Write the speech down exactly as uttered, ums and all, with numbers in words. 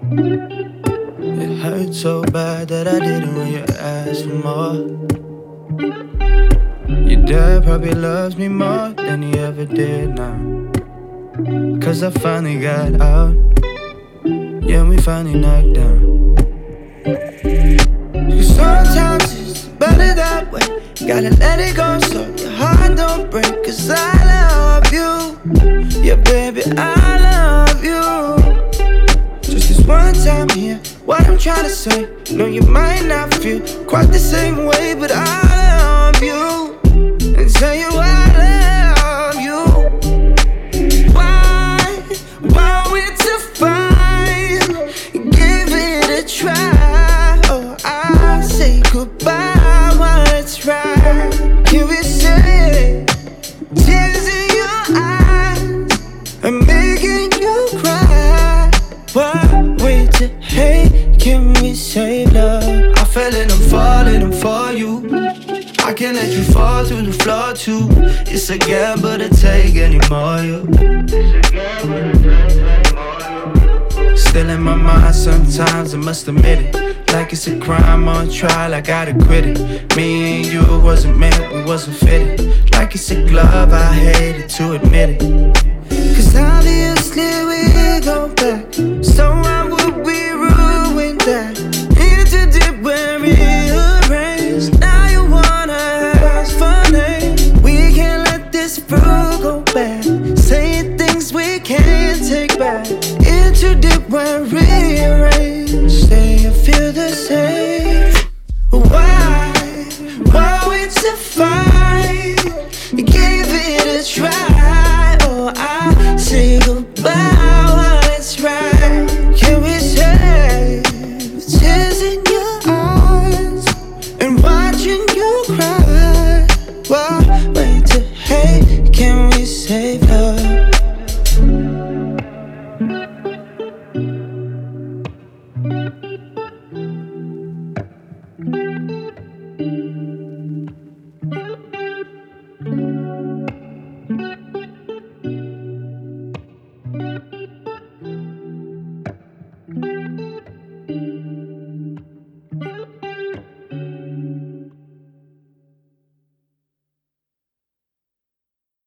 It hurt so bad that I didn't when you asked for more. Your dad probably loves me more than he ever did now. Cause I finally got out. Yeah, we finally knocked down. Cause sometimes it's better that way. Gotta let it go so your heart don't break. Cause I love you. Yeah, baby, I love you. Just this one time here, what I'm trying to say. No, you might not feel quite the same way, but I love you. And tell you I love you. Why, why we to fight? Give it a try. Oh, I say goodbye while it's right. Can we say tears in your eyes? I'm making you cry. Why we to hate? Can we save love? I fell and I'm falling, I'm for you. I can't let you fall through the floor too. It's a gamble to take anymore, you. Still in my mind sometimes, I must admit it. Like it's a crime on trial, I gotta quit it. Me and you wasn't meant, we wasn't fitted. Like it's a glove, I hated to admit it. Cause obviously we go back. So why would we ruin that? Into deep when rearranged. Now you wanna ask for names. We can't let this fruit go bad. Saying things we can't take back. Into deep when rearranged.